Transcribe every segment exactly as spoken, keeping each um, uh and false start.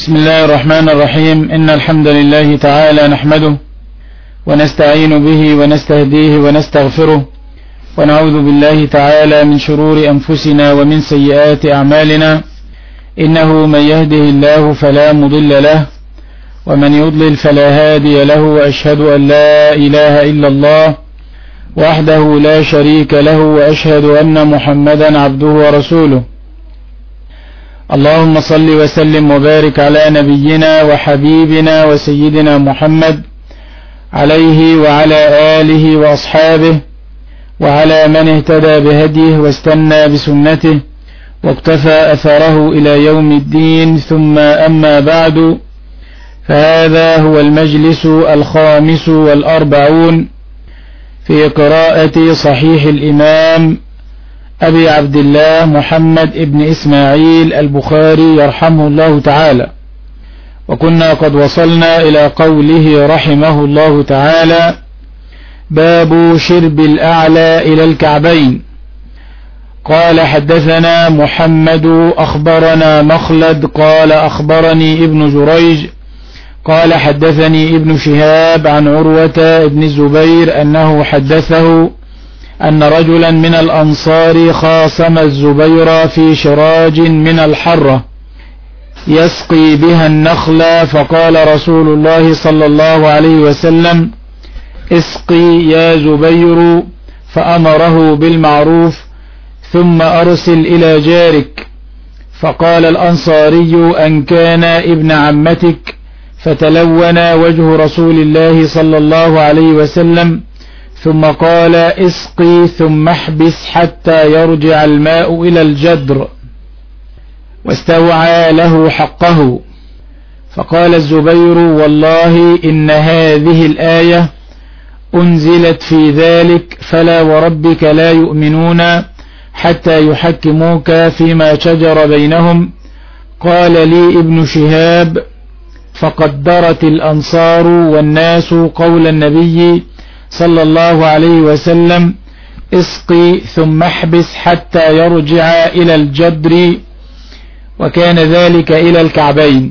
بسم الله الرحمن الرحيم. إن الحمد لله تعالى نحمده ونستعين به ونستهديه ونستغفره، ونعوذ بالله تعالى من شرور أنفسنا ومن سيئات أعمالنا. إنه من يهده الله فلا مضل له، ومن يضلل فلا هادي له، وأشهد أن لا إله إلا الله وحده لا شريك له، وأشهد أن محمدا عبده ورسوله. اللهم صل وسلم وبارك على نبينا وحبيبنا وسيدنا محمد عليه وعلى آله وأصحابه وعلى من اهتدى بهديه واستنى بسنته واقتفى أثره إلى يوم الدين. ثم أما بعد، فهذا هو المجلس الخامس والأربعون في قراءة صحيح الإمام أبي عبد الله محمد ابن إسماعيل البخاري يرحمه الله تعالى. وكنا قد وصلنا إلى قوله رحمه الله تعالى: باب شرب الأعلى إلى الكعبين. قال: حدثنا محمد أخبرنا مخلد قال أخبرني ابن جريج قال حدثني ابن شهاب عن عروة بن الزبير أنه حدثه أن رجلا من الأنصار خاصم الزبير في شراج من الحرة يسقي بها النخل، فقال رسول الله صلى الله عليه وسلم: اسقي يا زبير، فأمره بالمعروف ثم أرسل إلى جارك. فقال الأنصاري: أن كان ابن عمتك؟ فتلون وجه رسول الله صلى الله عليه وسلم، ثم قال: اسقي ثم احبس حتى يرجع الماء إلى الجدر، واستوعى له حقه. فقال الزبير: والله إن هذه الآية أنزلت في ذلك، فلا وربك لا يؤمنون حتى يحكموك فيما شجر بينهم. قال لي ابن شهاب: فقدرت الأنصار والناس قول النبي صلى الله عليه وسلم: اسقي ثم احبس حتى يرجع إلى الجدر، وكان ذلك إلى الكعبين.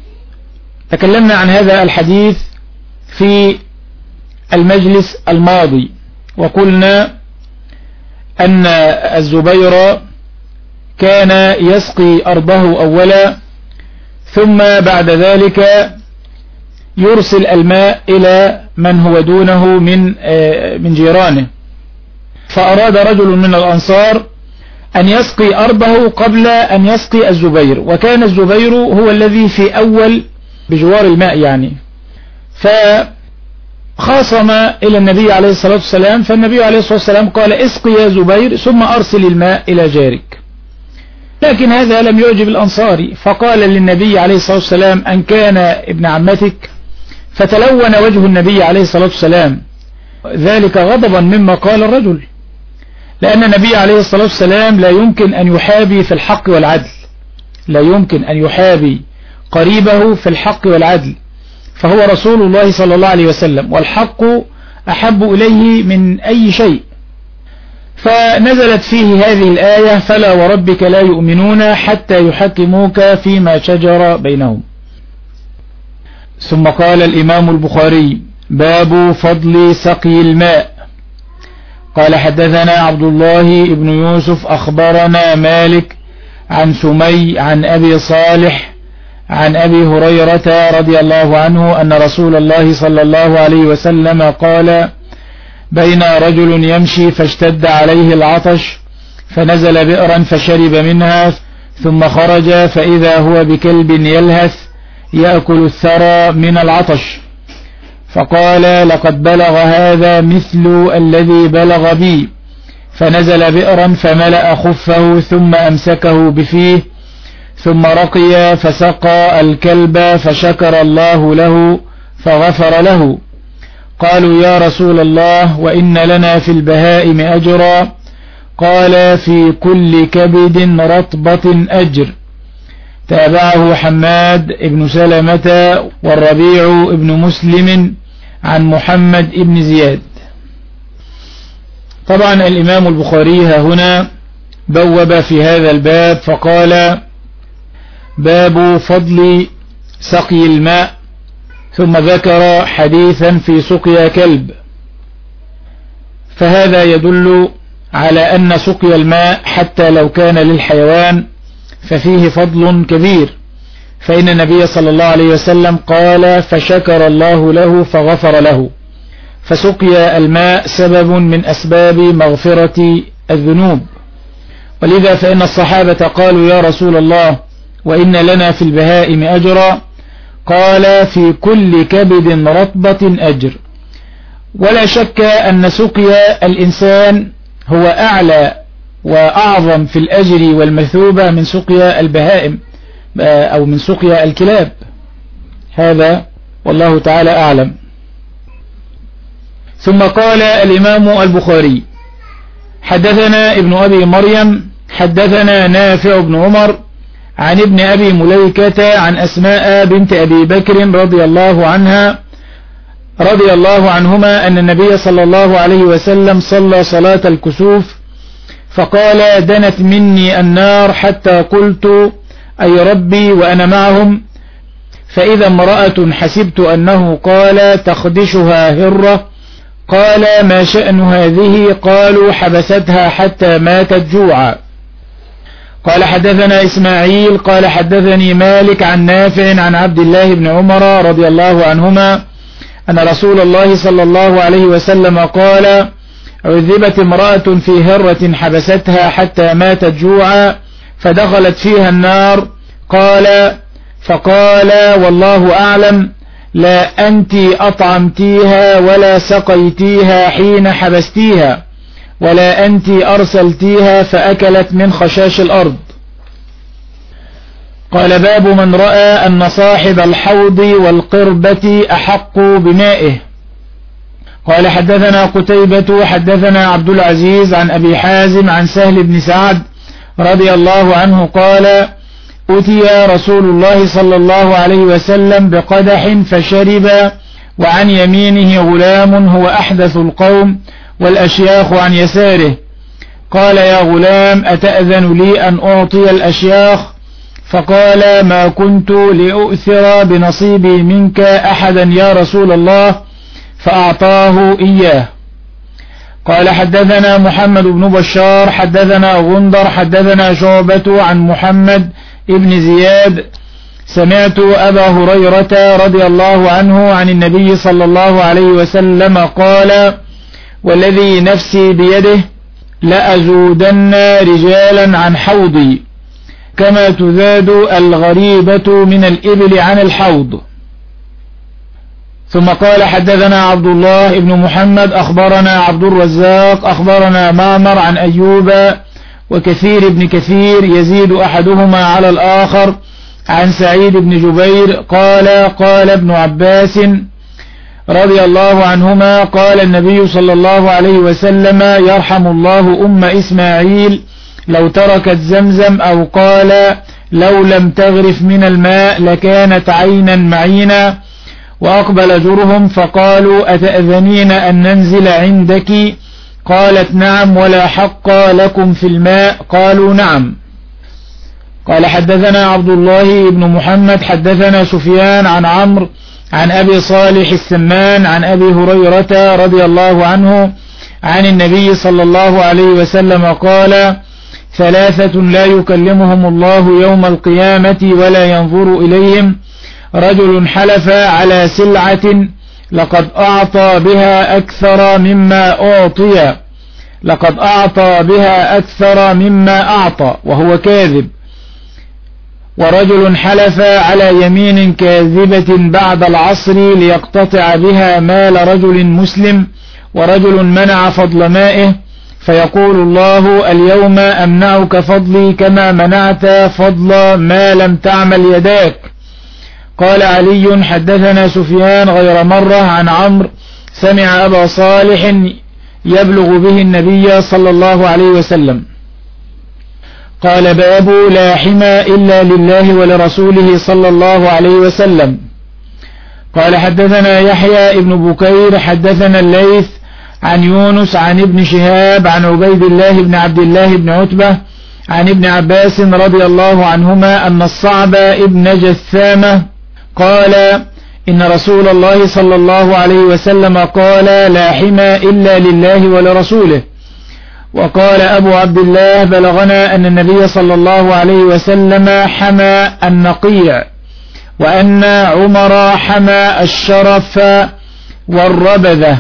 تكلمنا عن هذا الحديث في المجلس الماضي، وقلنا أن الزبير كان يسقي أرضه أولا، ثم بعد ذلك يرسل الماء إلى من هو دونه من من جيرانه. فأراد رجل من الأنصار أن يسقي أرضه قبل أن يسقي الزبير، وكان الزبير هو الذي في أول بجوار الماء يعني. فخاصم إلى النبي عليه الصلاة والسلام، فالنبي عليه الصلاة والسلام قال: اسقي يا زبير ثم أرسل الماء إلى جارك. لكن هذا لم يعجب الأنصاري، فقال للنبي عليه الصلاة والسلام: أن كان ابن عمتك؟ فتلون وجه النبي عليه الصلاة والسلام، ذلك غضبا مما قال الرجل، لأن النبي عليه الصلاة والسلام لا يمكن أن يحابي في الحق والعدل، لا يمكن أن يحابي قريبه في الحق والعدل، فهو رسول الله صلى الله عليه وسلم، والحق أحب إليه من أي شيء. فنزلت فيه هذه الآية: فلا وربك لا يؤمنون حتى يحكموك فيما شجر بينهم. ثم قال الإمام البخاري: باب فضل سقي الماء. قال: حدثنا عبد الله بن يوسف أخبرنا مالك عن سمي عن أبي صالح عن أبي هريرة رضي الله عنه أن رسول الله صلى الله عليه وسلم قال: بين رجل يمشي فاشتد عليه العطش، فنزل بئرا فشرب منها، ثم خرج فإذا هو بكلب يلهث يأكل الثرى من العطش، فقال: لقد بلغ هذا مثل الذي بلغ بي. فنزل بئرا فملأ خفه ثم أمسكه بفيه، ثم رقي فسقى الكلب، فشكر الله له فغفر له. قالوا: يا رسول الله، وإن لنا في البهائم أجرا؟ قال: في كل كبد رطبة أجر. تابعه حماد بن سلمة والربيع بن مسلم عن محمد بن زياد. طبعا الإمام البخاري هنا بوب في هذا الباب فقال: باب فضل سقي الماء، ثم ذكر حديثا في سقيا كلب، فهذا يدل على أن سقيا الماء حتى لو كان للحيوان ففيه فضل كبير، فإن النبي صلى الله عليه وسلم قال فشكر الله له فغفر له، فسقيا الماء سبب من أسباب مغفرة الذنوب. ولذا فإن الصحابة قالوا يا رسول الله وإن لنا في البهائم أجرا، قال في كل كبد رطبة أجر. ولا شك أن سقيا الإنسان هو أعلى وأعظم في الأجر والمثوبة من سقيا البهائم أو من سقيا الكلاب، هذا والله تعالى أعلم. ثم قال الإمام البخاري حدثنا ابن أبي مريم حدثنا نافع بن عمر عن ابن أبي مليكة عن أسماء بنت أبي بكر رضي الله عنها رضي الله عنهما أن النبي صلى الله عليه وسلم صلى صلاة الكسوف فقال دنت مني النار حتى قلت أي ربي وأنا معهم، فإذا امرأة حسبت أنه قال تخدشها هرة، قال ما شأن هذه؟ قالوا حبستها حتى ماتت جوعا. قال حدثنا إسماعيل قال حدثني مالك عن نافع عن عبد الله بن عمر رضي الله عنهما أن رسول الله صلى الله عليه وسلم قال عذبت امرأة في هرة حبستها حتى ماتت جوعا فدخلت فيها النار، قال فقال والله أعلم لا أنت أطعمتيها ولا سقيتيها حين حبستيها ولا أنت أرسلتيها فأكلت من خشاش الأرض. قال باب من رأى أن صاحب الحوض والقربة أحق بمائه. قال حدثنا قتيبة حدثنا عبد العزيز عن أبي حازم عن سهل بن سعد رضي الله عنه قال أتي رسول الله صلى الله عليه وسلم بقدح فشرب وعن يمينه غلام هو أحدث القوم والأشياخ عن يساره، قال يا غلام أتأذن لي أن أعطي الأشياخ؟ فقال ما كنت لأؤثر بنصيبي منك أحدا يا رسول الله، فأعطاه إياه. قال حدثنا محمد بن بشار حدثنا غندر حدثنا شعبة عن محمد ابن زياد سمعت أبا هريرة رضي الله عنه عن النبي صلى الله عليه وسلم قال والذي نفسي بيده لأزودن رجالا عن حوضي كما تزاد الغريبة من الإبل عن الحوض. ثم قال حدثنا عبد الله بن محمد أخبرنا عبد الرزاق أخبرنا معمر عن أيوب وكثير بن كثير يزيد أحدهما على الآخر عن سعيد بن جبير قال قال ابن عباس رضي الله عنهما قال النبي صلى الله عليه وسلم يرحم الله أم إسماعيل لو تركت زمزم أو قال لو لم تغرف من الماء لكانت عينا معينا. وأقبل جرهم فقالوا أتأذنين أن ننزل عندك؟ قالت نعم ولا حق لكم في الماء. قالوا نعم. قال حدثنا عبد الله بن محمد حدثنا سفيان عن عمرو عن أبي صالح السمان عن أبي هريرة رضي الله عنه عن النبي صلى الله عليه وسلم قال ثلاثة لا يكلمهم الله يوم القيامة ولا ينظر إليهم رجل حلف على سلعة لقد أعطى بها أكثر مما أعطي لقد أعطى بها أكثر مما أعطى وهو كاذب، ورجل حلف على يمين كاذبة بعد العصر ليقتطع بها مال رجل مسلم، ورجل منع فضل مائه فيقول الله اليوم أمنعك فضلي كما منعت فضل ما لم تعمل يداك. قال علي حدثنا سفيان غير مرة عن عمرو سمع أبا صالح يبلغ به النبي صلى الله عليه وسلم. قال باب لا حمى إلا لله ولرسوله صلى الله عليه وسلم. قال حدثنا يحيى ابن بكير حدثنا الليث عن يونس عن ابن شهاب عن عبيد الله بن عبد الله بن عتبة عن ابن عباس رضي الله عنهما أن الصعب ابن جثامة قال إن رسول الله صلى الله عليه وسلم قال لا حمى إلا لله ولرسوله. وقال أبو عبد الله بلغنا أن النبي صلى الله عليه وسلم حمى النقيع، وأن عمر حمى الشرف والربذة.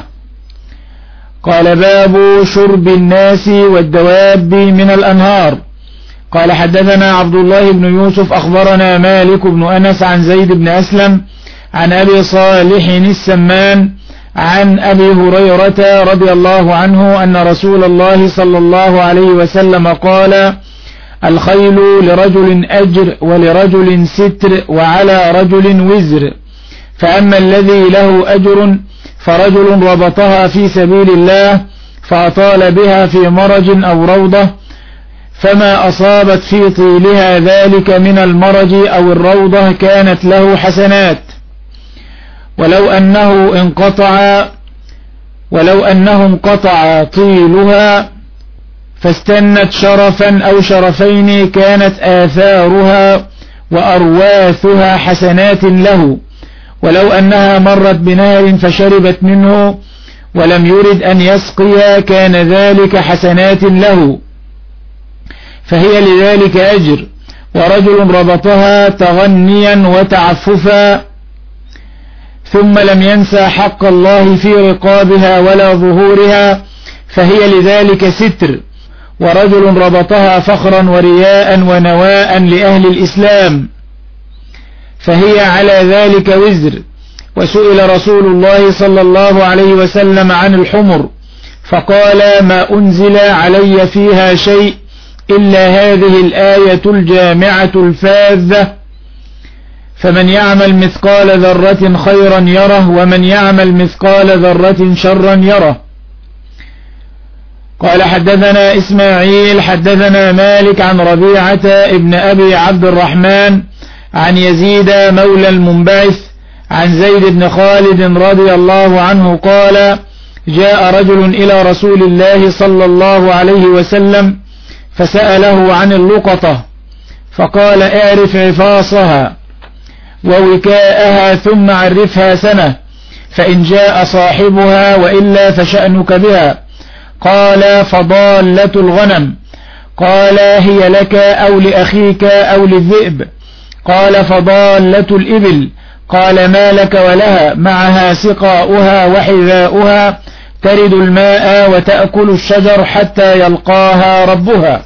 قال باب شرب الناس والدواب من الأنهار. قال حدثنا عبد الله بن يوسف أخبرنا مالك بن أنس عن زيد بن أسلم عن أبي صالح السمان عن أبي هريرة رضي الله عنه أن رسول الله صلى الله عليه وسلم قال الخيل لرجل أجر ولرجل ستر وعلى رجل وزر، فأما الذي له أجر فرجل ربطها في سبيل الله فأطال بها في مرج أو روضة، فما أصابت في طيلها ذلك من المرج أو الروضة كانت له حسنات، ولو أنه انقطع ولو أنه انقطع طيلها فاستنت شرفا أو شرفين كانت آثارها وأرواثها حسنات له، ولو أنها مرت بنهر فشربت منه ولم يرد أن يسقي كان ذلك حسنات له، فهي لذلك أجر. ورجل ربطها تغنيا وتعففا ثم لم ينسى حق الله في رقابها ولا ظهورها فهي لذلك ستر. ورجل ربطها فخرا ورياء ونواء لأهل الإسلام فهي على ذلك وزر. وسئل رسول الله صلى الله عليه وسلم عن الحمر فقال ما أنزل علي فيها شيء إلا هذه الآية الجامعة الفاذة، فمن يعمل مثقال ذرة خيرا يره ومن يعمل مثقال ذرة شرا يره. قال حدثنا إسماعيل حدثنا مالك عن ربيعة ابن أبي عبد الرحمن عن يزيد مولى المنبعث عن زيد بن خالد رضي الله عنه قال جاء رجل إلى رسول الله صلى الله عليه وسلم فسأله عن اللقطة فقال اعرف عفاصها ووكاءها ثم عرفها سنة، فإن جاء صاحبها وإلا فشأنك بها. قال فضالة الغنم. قال هي لك أو لأخيك أو للذئب. قال فضالة الإبل. قال ما لك ولها معها سقاؤها وحذاؤها ترد الماء وتأكل الشجر حتى يلقاها ربها.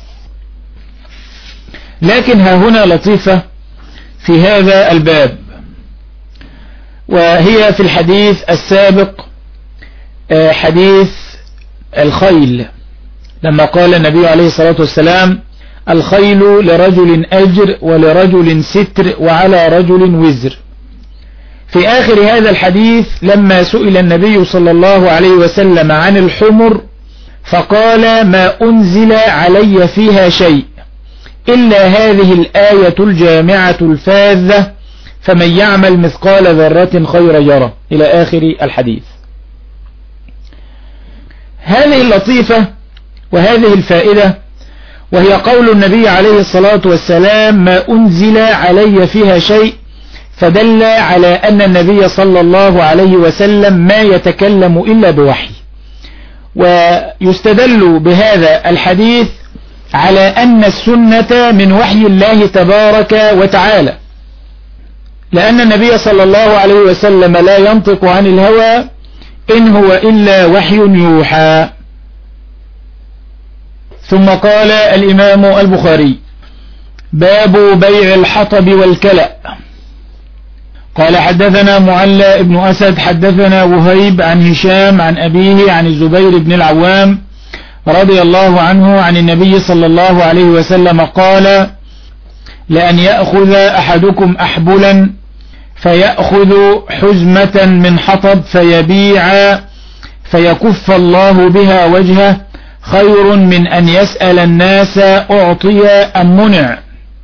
لكن ها هنا لطيفة في هذا الباب، وهي في الحديث السابق حديث الخيل، لما قال النبي عليه الصلاة والسلام الخيل لرجل أجر ولرجل ستر وعلى رجل وزر. في آخر هذا الحديث لما سئل النبي صلى الله عليه وسلم عن الحمر فقال ما أنزل علي فيها شيء إلا هذه الآية الجامعة الفاذة فمن يعمل مثقال ذرة خيرا يره إلى آخر الحديث. هذه اللطيفة وهذه الفائدة وهي قول النبي عليه الصلاة والسلام ما أنزل علي فيها شيء، فدل على أن النبي صلى الله عليه وسلم ما يتكلم إلا بوحي. ويستدل بهذا الحديث على أن السنة من وحي الله تبارك وتعالى، لأن النبي صلى الله عليه وسلم لا ينطق عن الهوى إن هو إلا وحي يوحى. ثم قال الإمام البخاري باب بيع الحطب والكلأ. قال حدثنا معلى ابن أسد حدثنا وهيب عن هشام عن أبيه عن الزبير بن العوام رضي الله عنه عن النبي صلى الله عليه وسلم قال لأن يأخذ أحدكم أحبلا فيأخذ حزمة من حطب فيبيع فيكف الله بها وجهه خير من أن يسأل الناس أعطي أم منع،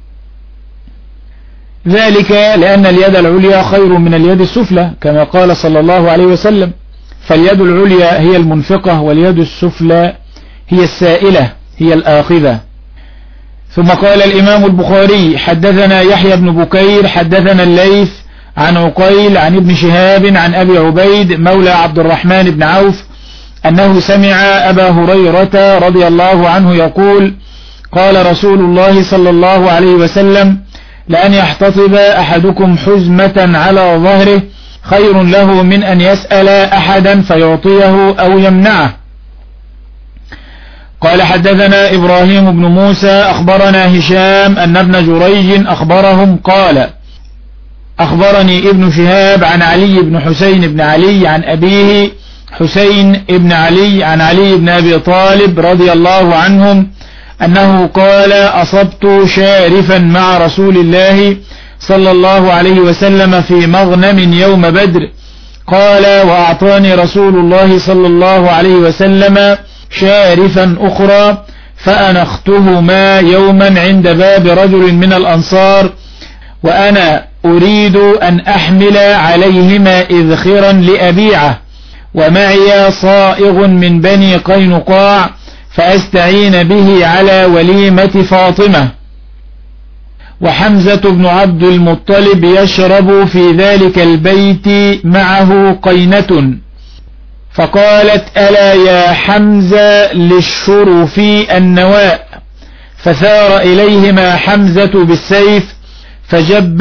ذلك لأن اليد العليا خير من اليد السفلى كما قال صلى الله عليه وسلم، فاليد العليا هي المنفقة واليد السفلى هي السائلة هي الآخذة. ثم قال الإمام البخاري حدثنا يحيى بن بكير حدثنا الليث عن عقيل عن ابن شهاب عن أبي عبيد مولى عبد الرحمن بن عوف أنه سمع أبا هريرة رضي الله عنه يقول قال رسول الله صلى الله عليه وسلم لأن يحتطب أحدكم حزمة على ظهره خير له من أن يسأل أحدا فيعطيه أو يمنعه. قال حدثنا إبراهيم بن موسى أخبرنا هشام أن ابن جريج أخبرهم قال أخبرني ابن شهاب عن علي بن حسين بن علي عن أبيه حسين بن علي عن علي بن أبي طالب رضي الله عنهم أنه قال أصبت شارفا مع رسول الله صلى الله عليه وسلم في مغنم يوم بدر. قال وأعطاني رسول الله صلى الله عليه وسلم شارفا أخرى فأنختهما يوما عند باب رجل من الأنصار وأنا أريد أن أحمل عليهما إذخرا لأبيعه ومعي صائغ من بني قينقاع فأستعين به على وليمة فاطمة وحمزة بن عبد المطلب يشرب في ذلك البيت معه قينة. فقالت ألا يا حمزة للشرف النواء فثار إليهما حمزة بالسيف فجب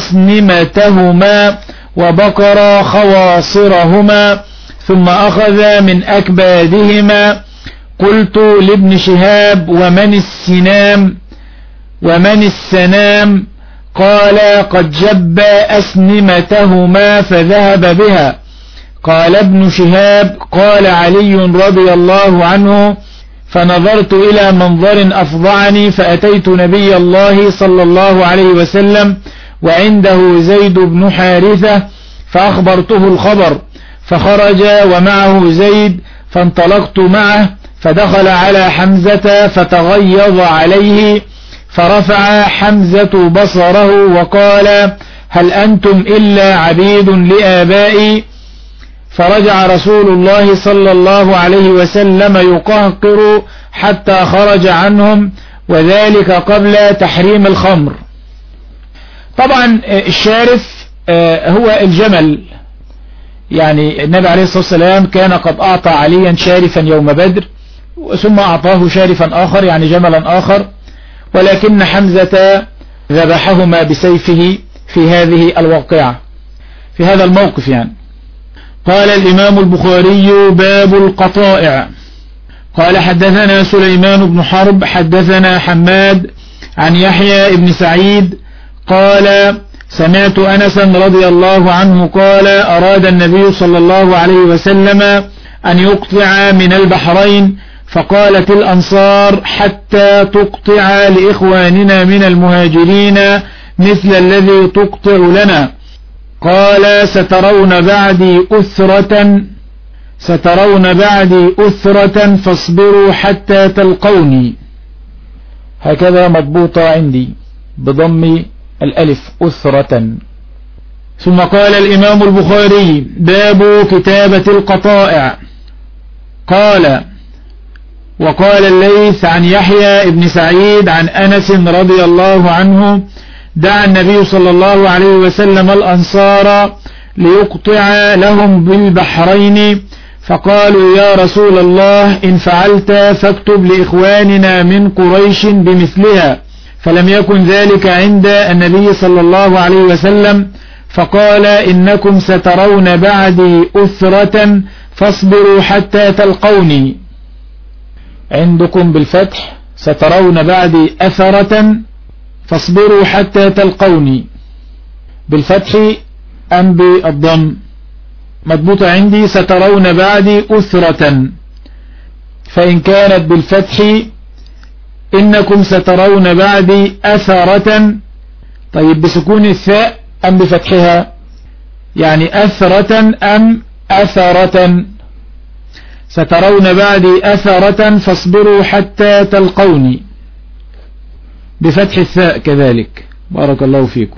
أسنمتهما وبقر خواصرهما ثم أخذ من أكبادهما. قلت لابن شهاب ومن السنام ومن السنام؟ قال قد جب أسنمتهما فذهب بها. قال ابن شهاب قال علي رضي الله عنه فنظرت إلى منظر أفضعني فأتيت نبي الله صلى الله عليه وسلم وعنده زيد بن حارثة فأخبرته الخبر فخرج ومعه زيد فانطلقت معه فدخل على حمزة فتغيظ عليه فرفع حمزة بصره وقال هل أنتم إلا عبيد لآبائي؟ فرجع رسول الله صلى الله عليه وسلم يقهقر حتى خرج عنهم وذلك قبل تحريم الخمر. طبعا الشارف هو الجمل، يعني النبي عليه الصلاة والسلام كان قد أعطى عليا شارفا يوم بدر ثم أعطاه شارفا آخر يعني جملا آخر، ولكن حمزة ذبحهما بسيفه في هذه الواقعة في هذا الموقف يعني. قال الإمام البخاري باب القطائع. قال حدثنا سليمان بن حرب حدثنا حماد عن يحيى بن سعيد قال سمعت أنسا رضي الله عنه قال أراد النبي صلى الله عليه وسلم أن يقطع من البحرين فقالت الأنصار حتى تقطع لإخواننا من المهاجرين مثل الذي تقطع لنا. قال سترون بعدي أثرة سترون بعدي أثرة فاصبروا حتى تلقوني. هكذا مضبوطة عندي بضم الألف أثرة. ثم قال الإمام البخاري باب كتابة القطائع. قال وقال الليث عن يحيى بن سعيد عن أنس رضي الله عنه دعا النبي صلى الله عليه وسلم الأنصار ليقطع لهم بالبحرين فقالوا يا رسول الله إن فعلت فاكتب لإخواننا من قريش بمثلها، فلم يكن ذلك عند النبي صلى الله عليه وسلم فقال إنكم سترون بعدي أثرة فاصبروا حتى تلقوني. عندكم بالفتح سترون بعدي أثرة فاصبروا حتى تلقوني بالفتح أم بالضم؟ مضبوطة عندي سترون بعدي أثرة، فإن كانت بالفتح إنكم سترون بعدي أثرة. طيب بسكون الثاء أم بفتحها؟ يعني أثرة أم أثرة؟ سترون بعدي أثرة فاصبروا حتى تلقوني بفتح الثاء كذلك. بارك الله فيكم.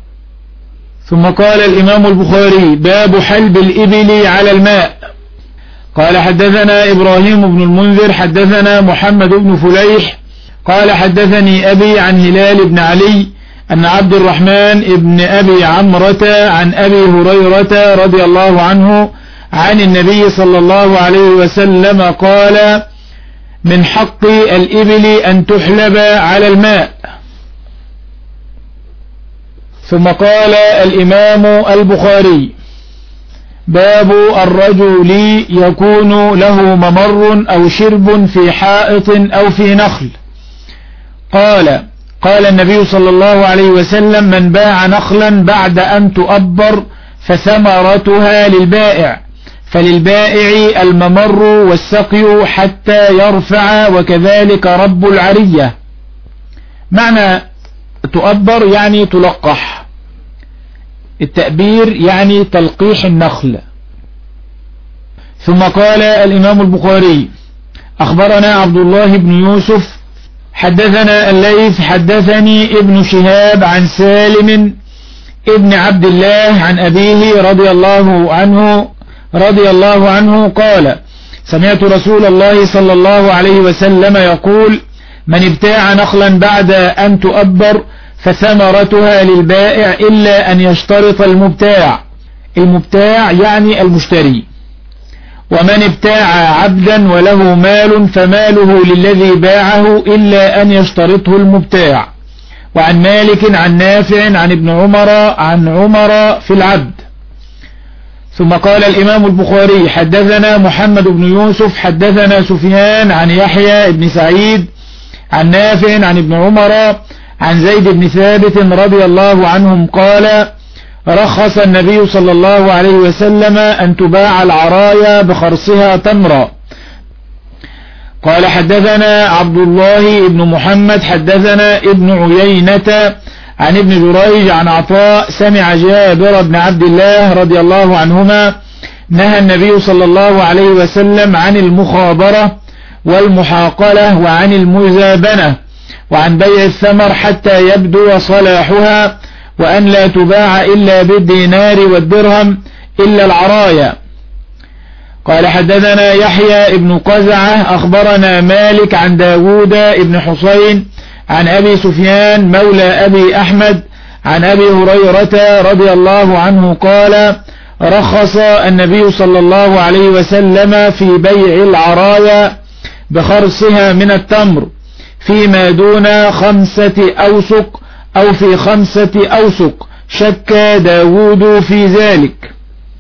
ثم قال الإمام البخاري باب حلب الإبل على الماء. قال حدثنا إبراهيم بن المنذر حدثنا محمد بن فليح قال حدثني أبي عن هلال بن علي أن عبد الرحمن ابن أبي عمرة عن أبي هريرة رضي الله عنه عن النبي صلى الله عليه وسلم قال: من حق الإبل أن تحلب على الماء. ثم قال الإمام البخاري: باب الرجل يكون له ممر أو شرب في حائط أو في نخل. قال قال النبي صلى الله عليه وسلم: من باع نخلا بعد أن تؤبر فثمرتها للبائع، فللبائع الممر والسقي حتى يرفع، وكذلك رب العرية. معنى تؤبر يعني تلقح، التأبير يعني تلقيح النخل. ثم قال الإمام البخاري: أخبرنا عبد الله بن يوسف حدثنا الليث حدثني ابن شهاب عن سالم ابن عبد الله عن أبيه رضي الله عنه رضي الله عنه قال: سمعت رسول الله صلى الله عليه وسلم يقول: من ابتاع نخلا بعد أن تؤبر فثمرتها للبائع إلا أن يشترط المبتاع. المبتاع يعني المشتري. ومن ابتاع عبدا وله مال فماله للذي باعه إلا أن يشترطه المبتاع. وعن مالك عن نافع عن ابن عمر عن عمر في العبد. ثم قال الإمام البخاري: حدثنا محمد بن يوسف حدثنا سفيان عن يحيى بن سعيد عن نافع عن ابن عمر عن زيد بن ثابت رضي الله عنهم قال: رخص النبي صلى الله عليه وسلم أن تباع العرايا بخرصها تمرا. قال: حدثنا عبد الله بن محمد حدثنا ابن عيينة عن ابن جريج عن عطاء سمع جابر بن عبد الله رضي الله عنهما نهى النبي صلى الله عليه وسلم عن المخابرة والمحاقلة وعن المزابنة وعن بيع الثمر حتى يبدو صلاحها، وأن لا تباع إلا بالدينار والدرهم إلا العرايا. قال: حدثنا يحيى ابن قزعة أخبرنا مالك عن داود ابن حسين عن أبي سفيان مولى أبي أحمد عن أبي هريرة رضي الله عنه قال: رخص النبي صلى الله عليه وسلم في بيع العرايا بخرصها من التمر فيما دون خمسة أوسق أو في خمسة أوسق، شك داود في ذلك.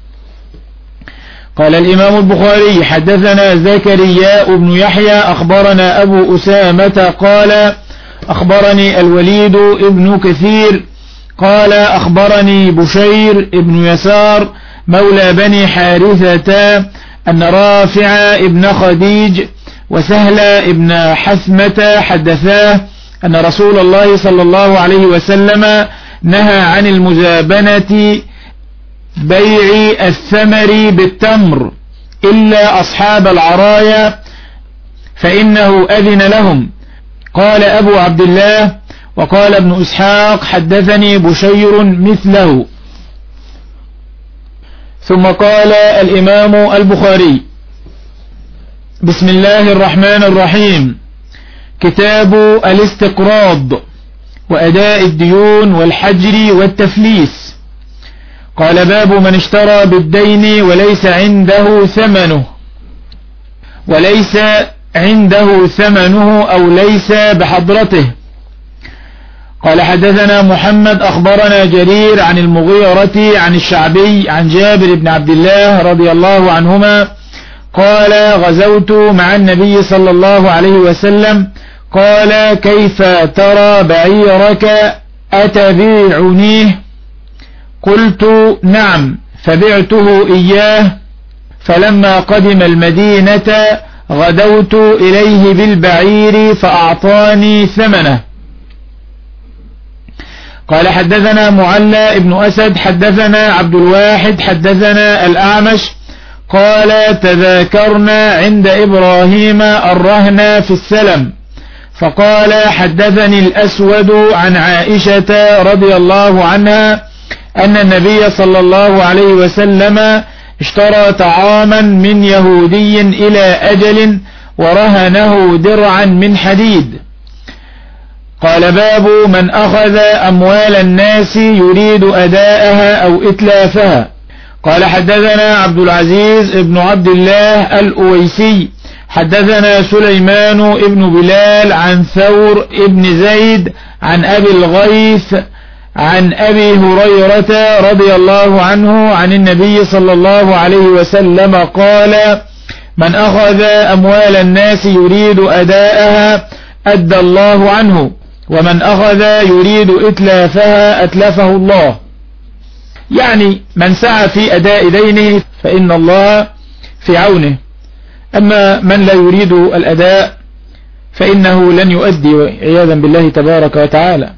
قال الإمام البخاري: حدثنا زكريا بن يحيى أخبرنا أبو أسامة قال: أخبرني الوليد ابن كثير قال: أخبرني بشير ابن يسار مولى بني حارثة أن رافع ابن خديج وسهل ابن حثمة حدثاه أن رسول الله صلى الله عليه وسلم نهى عن المزابنة بيع الثمر بالتمر إلا أصحاب العرايا فإنه أذن لهم. قال أبو عبد الله: وقال ابن إسحاق حدثني بشير مثله. ثم قال الإمام البخاري: بسم الله الرحمن الرحيم. كتاب الاستقراض وأداء الديون والحجر والتفليس. قال: باب من اشترى بالدين وليس عنده ثمنه وليس عنده ثمنه أو ليس بحضرته. قال: حدثنا محمد أخبرنا جرير عن المغيرة عن الشعبي عن جابر بن عبد الله رضي الله عنهما قال: غزوت مع النبي صلى الله عليه وسلم. قال: كيف ترى بعيرك أتبيعنيه؟ قلت: نعم، فبعته إياه. فلما قدم المدينة غدوت إليه بالبعير فأعطاني ثمنه. قال: حدثنا معلى ابن أسد حدثنا عبد الواحد حدثنا الأعمش قال: تذاكرنا عند إبراهيم الرهن في السلم، فقال: حدثني الأسود عن عائشة رضي الله عنها أن النبي صلى الله عليه وسلم اشترى طعاما من يهودي إلى أجل ورهنه درعا من حديد. قال باب من أخذ أموال الناس يريد أداءها أو إتلافها. قال حدثنا عبد العزيز ابن عبد الله الأويسي حدثنا سليمان ابن بلال عن ثور ابن زيد عن أبي الغيث عن أبي هريرة رضي الله عنه عن النبي صلى الله عليه وسلم قال من أخذ أموال الناس يريد أداءها أدى الله عنه ومن أخذ يريد إتلافها أتلفه الله. يعني من سعى في أداء دينه فإن الله في عونه، أما من لا يريد الأداء فإنه لن يؤدي عياذا بالله تبارك وتعالى.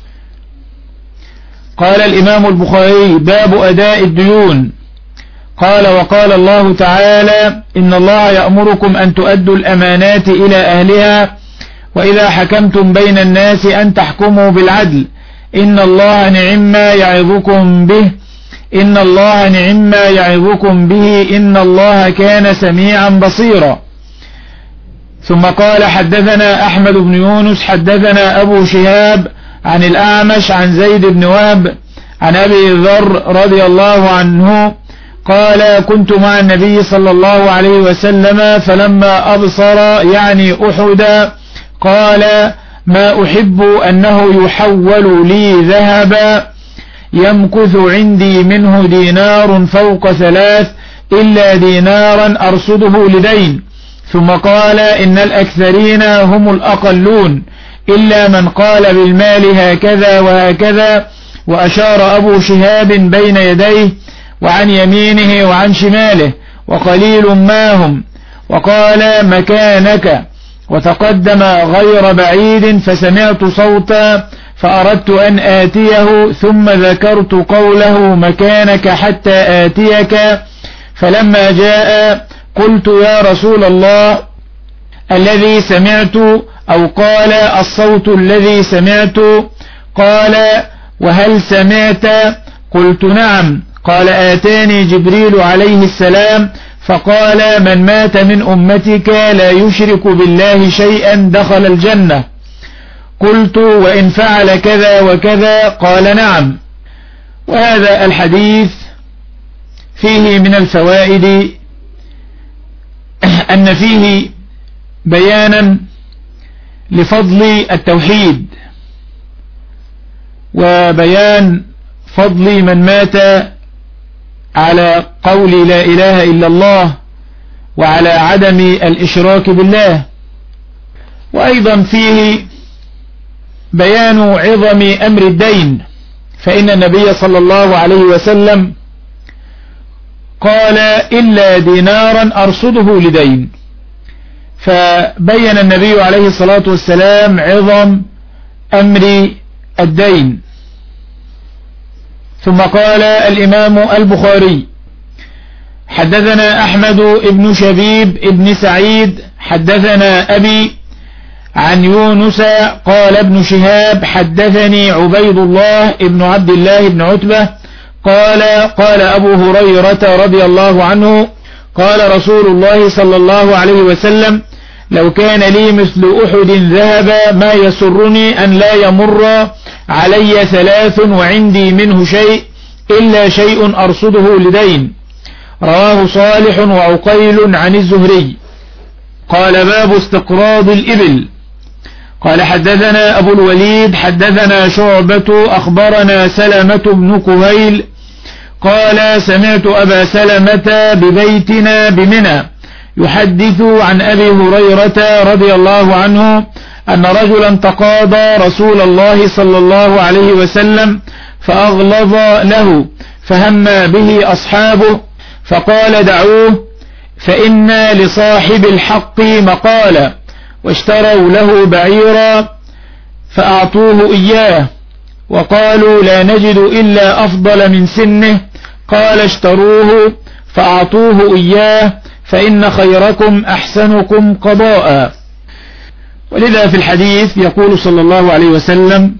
قال الإمام البخاري باب أداء الديون. قال وقال الله تعالى إن الله يأمركم أن تؤدوا الأمانات إلى أهلها وإذا حكمتم بين الناس أن تحكموا بالعدل إن الله نعم ما يعظكم به إن الله نعم ما يعظكم به إن الله كان سميعا بصيرا. ثم قال حدثنا أحمد بن يونس حدثنا أبو شهاب عن الأعمش عن زيد بن وهب عن أبي ذر رضي الله عنه قال كنت مع النبي صلى الله عليه وسلم فلما أبصر يعني أحدا قال ما أحب أنه يحول لي ذهبا يمكث عندي منه دينار فوق ثلاث إلا دينارا أرصده لدين. ثم قال إن الأكثرين هم الأقلون إلا من قال بالمال هكذا وهكذا. وأشار أبو شهاب بين يديه وعن يمينه وعن شماله وقليل ما هم وقال مكانك وتقدم غير بعيد فسمعت صوتا فأردت أن آتيه ثم ذكرت قوله مكانك حتى آتيك فلما جاء قلت يا رسول الله الذي سمعت أو قال الصوت الذي سمعت قال وهل سمعت قلت نعم قال آتاني جبريل عليه السلام فقال من مات من أمتك لا يشرك بالله شيئا دخل الجنة. قلت وإن فعل كذا وكذا قال نعم. وهذا الحديث فيه من الفوائد أن فيه بيانا لفضل التوحيد وبيان فضل من مات على قول لا إله إلا الله وعلى عدم الإشراك بالله. وأيضا فيه بيان عظم أمر الدين، فإن النبي صلى الله عليه وسلم قال إلا دينارا أرصده لدين، فبين النبي عليه الصلاة والسلام عظم أمر الدين. ثم قال الإمام البخاري حدثنا أحمد بن شبيب بن سعيد حدثنا أبي عن يونس قال ابن شهاب حدثني عبيد الله بن عبد الله بن عتبة قال قال أبو هريرة رضي الله عنه قال رسول الله صلى الله عليه وسلم لو كان لي مثل أحد ذهب ما يسرني أن لا يمر علي ثلاث وعندي منه شيء إلا شيء أرصده لدين. رواه صالح وعقيل عن الزهري. قال باب استقراض الإبل. قال حدثنا أبو الوليد حدثنا شعبة أخبرنا سلمة بن كهيل قال سمعت أبا سلمة ببيتنا بمنى يحدث عن أبي هريرة رضي الله عنه أن رجلا تقاضى رسول الله صلى الله عليه وسلم فأغلظ له فهم به أصحابه فقال دعوه فإن لصاحب الحق مقالا واشتروا له بعيرا فأعطوه إياه وقالوا لا نجد إلا أفضل من سنه قال اشتروه فأعطوه إياه فإن خيركم أحسنكم قضاء. ولذا في الحديث يقول صلى الله عليه وسلم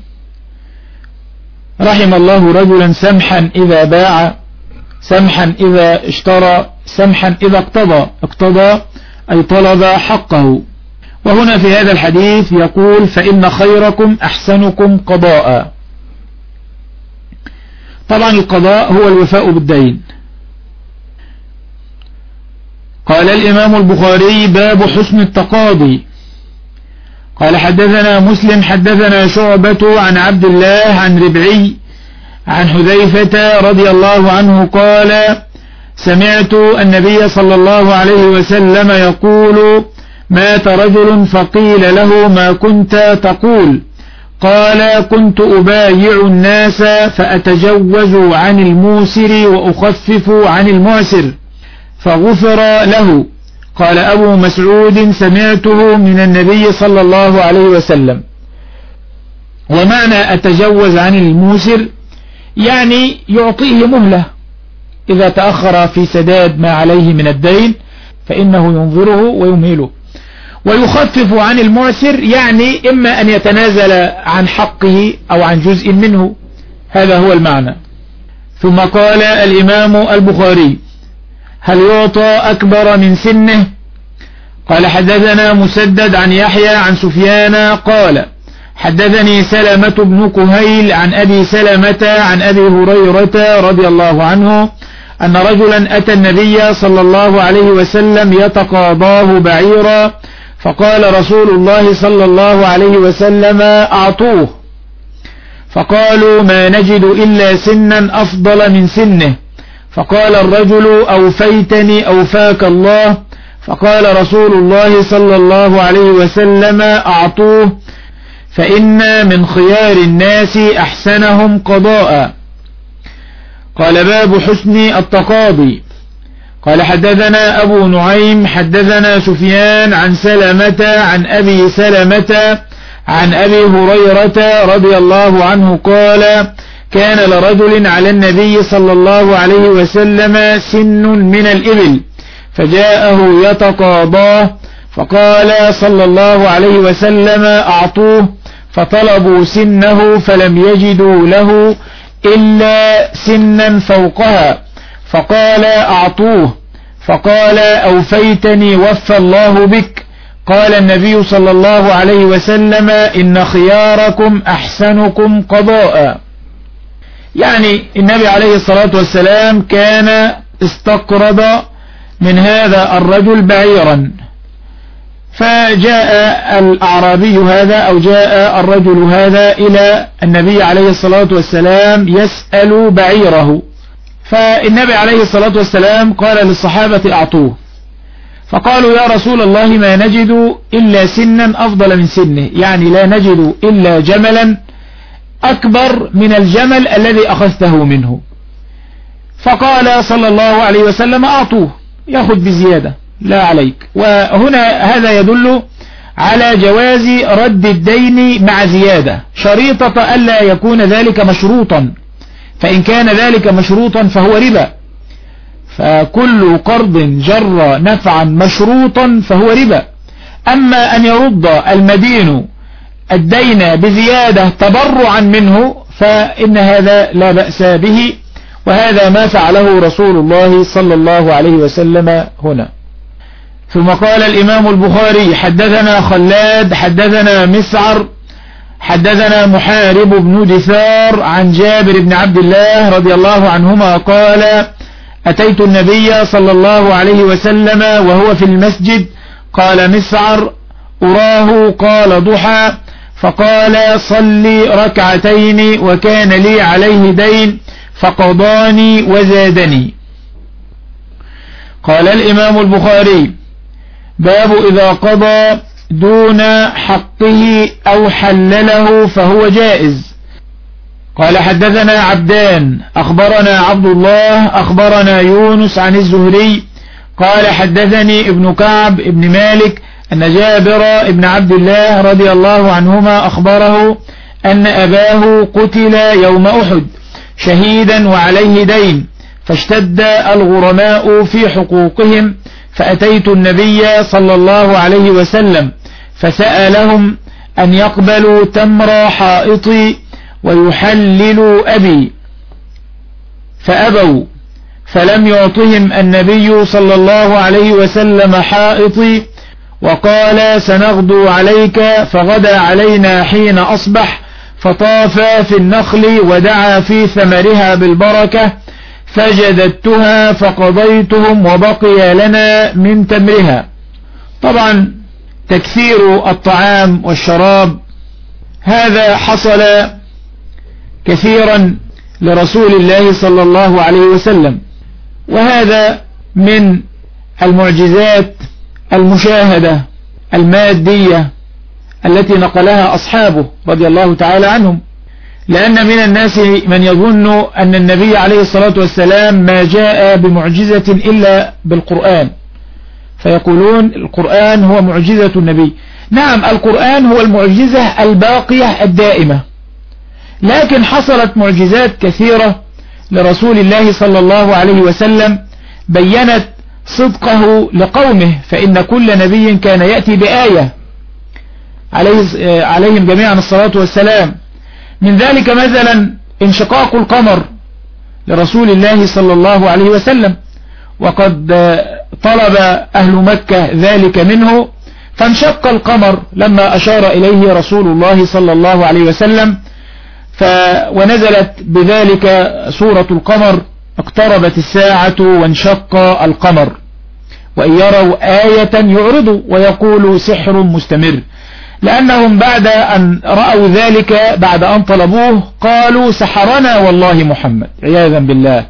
رحم الله رجلا سمحا إذا باع سمحا إذا اشترى سمحا إذا اقتضى اقتضى أي طلب حقه. وهنا في هذا الحديث يقول فإن خيركم أحسنكم قضاء. طبعا القضاء هو الوفاء بالدين. قال الإمام البخاري باب حسن التقاضي. قال حدثنا مسلم حدثنا شعبة عن عبد الله عن ربعي عن حذيفة رضي الله عنه قال سمعت النبي صلى الله عليه وسلم يقول مات رجل فقيل له ما كنت تقول؟ قال كنت أبايع الناس فأتجوز عن الموسر وأخفف عن المعسر فغفر له. قال أبو مسعود سمعته من النبي صلى الله عليه وسلم. ومعنى أتجوز عن الموسر يعني يعطيه مهلة إذا تأخر في سداد ما عليه من الدين فإنه ينظره ويمهله. ويخفف عن المعسر يعني إما أن يتنازل عن حقه أو عن جزء منه، هذا هو المعنى. ثم قال الإمام البخاري هل يعطى أكبر من سنه؟ قال حدثنا مسدد عن يحيى عن سفيان قال حدثني سلمة بن كهيل عن أبي سلمة عن أبي هريرة رضي الله عنه أن رجلا أتى النبي صلى الله عليه وسلم يتقاضاه بعيرا فقال رسول الله صلى الله عليه وسلم أعطوه. فقالوا ما نجد إلا سنا أفضل من سنه. فقال الرجل أوفيتني أوفاك الله. فقال رسول الله صلى الله عليه وسلم أعطوه فإن من خيار الناس أحسنهم قضاء. قال باب حسن التقاضي. قال حدثنا أبو نعيم حدثنا سفيان عن سلمة عن أبي سلمة عن أبي هريرة رضي الله عنه قال كان لرجل على النبي صلى الله عليه وسلم سن من الإبل فجاءه يتقاضاه فقال صلى الله عليه وسلم أعطوه فطلبوا سنه فلم يجدوا له إلا سنا فوقها فقال أعطوه. فقال أوفيتني وفى الله بك. قال النبي صلى الله عليه وسلم إن خياركم أحسنكم قضاء. يعني النبي عليه الصلاة والسلام كان استقرض من هذا الرجل بعيرا، فجاء الأعرابي هذا أو جاء الرجل هذا إلى النبي عليه الصلاة والسلام يسأل بعيره، فالنبي عليه الصلاة والسلام قال للصحابة أعطوه. فقالوا يا رسول الله ما نجد إلا سنا أفضل من سنه، يعني لا نجد إلا جملا أكبر من الجمل الذي أخذته منه. فقال صلى الله عليه وسلم أعطوه يأخذ بزيادة لا عليك. وهنا هذا يدل على جواز رد الدين مع زيادة شريطة ألا يكون ذلك مشروطا، فإن كان ذلك مشروطا فهو ربا، فكل قرض جر نفعا مشروطا فهو ربا. أما أن يرد المدين الدين بزيادة تبرعا منه فإن هذا لا بأس به، وهذا ما فعله رسول الله صلى الله عليه وسلم هنا. ثم قال الإمام البخاري حدثنا خلاد حدثنا مسعر حدثنا محارب بن دثار عن جابر بن عبد الله رضي الله عنهما قال أتيت النبي صلى الله عليه وسلم وهو في المسجد. قال مسعر أراه قال ضحى، فقال صلي ركعتين وكان لي عليه دين فقضاني وزادني. قال الإمام البخاري باب إذا قضى دون حقه أو حلله فهو جائز. قال حدثنا عبدان أخبرنا عبد الله أخبرنا يونس عن الزهري قال حدثني ابن كعب ابن مالك أن جابر ابن عبد الله رضي الله عنهما أخبره أن أباه قتل يوم أحد شهيدا وعليه دين، فاشتد الغرماء في حقوقهم، فأتيت النبي صلى الله عليه وسلم فسألهم أن يقبلوا تمر حائطي ويحللوا أبي، فأبوا، فلم يعطهم النبي صلى الله عليه وسلم حائطي وقال سنغدو عليك، فغدا علينا حين أصبح، فطاف في النخل ودعا في ثمرها بالبركة، فجددتها فقضيتهم وبقي لنا من تمرها. طبعا تكثير الطعام والشراب هذا حصل كثيرا لرسول الله صلى الله عليه وسلم، وهذا من المعجزات المشاهدة المادية التي نقلها أصحابه رضي الله تعالى عنهم، لأن من الناس من يظن أن النبي عليه الصلاة والسلام ما جاء بمعجزة إلا بالقرآن، فيقولون القرآن هو معجزة النبي. نعم، القرآن هو المعجزة الباقية الدائمة، لكن حصلت معجزات كثيرة لرسول الله صلى الله عليه وسلم بيّنت صدقه لقومه، فإن كل نبي كان يأتي بآية عليهم جميعا الصلاة والسلام. من ذلك مثلا انشقاق القمر لرسول الله صلى الله عليه وسلم، وقد طلب أهل مكة ذلك منه، فانشق القمر لما أشار إليه رسول الله صلى الله عليه وسلم، ف ونزلت بذلك سورة القمر: اقتربت الساعة وانشق القمر وإن يروا آية يعرضوا ويقولوا سحر مستمر، لأنهم بعد أن رأوا ذلك بعد أن طلبوه قالوا سحرنا والله محمد عياذا بالله.